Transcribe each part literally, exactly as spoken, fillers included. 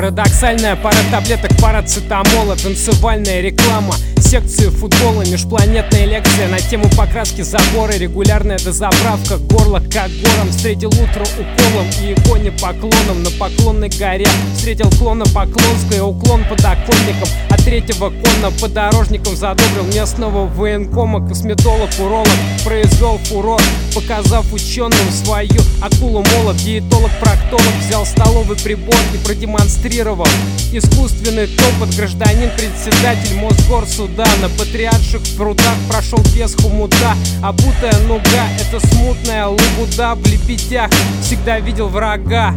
Парадоксальная пара таблеток парацетамола, танцевальная реклама, секции футбола, межпланетная лекция на тему покраски забора, регулярная дозаправка, горло как гором. Встретил утро уколом и иконе поклоном на Поклонной горе. Встретил клона Поклонская, уклон подоконником, от третьего конно подорожником задобрил местного военкома. Косметолог, уролог произвел фурор, показав ученым свою акулу-молот. Диетолог, проктолог взял столовый прибор и продемонстрировал искусственный топот. Гражданин председатель Мосгорсуда на патриарших прудах прошел без хомута. Обутая нуга — это смутная лабуда. В лебедях всегда видел врага.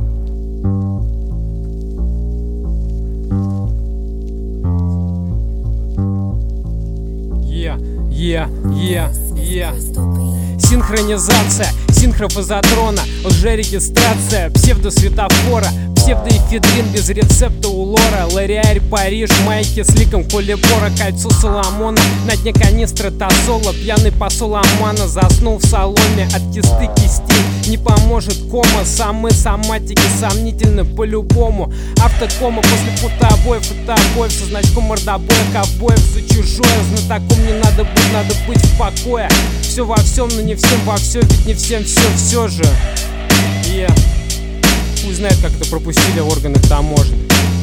Е, е, е, е. Синхронизация, синхрофазотрона, лжерегистрация, псевдосветофора, псевдоэфедрин без рецепта у лора, Лореаль Париж, майки с ликом Колебора, кольцо Соломона, на дне канистра тосола, пьяный посол Омана заснул в салоне от кисты кистей. Не поможет кома, самы соматики сомнительны по-любому. Автокома после фотообоев, фотообоев со значком мордобоя, ковбоев за чужое. Знатоком не надо быть, надо быть в покое. Все во всем, но не всем во все, ведь не всем все все же. И пусть знает, как это пропустили органы таможни.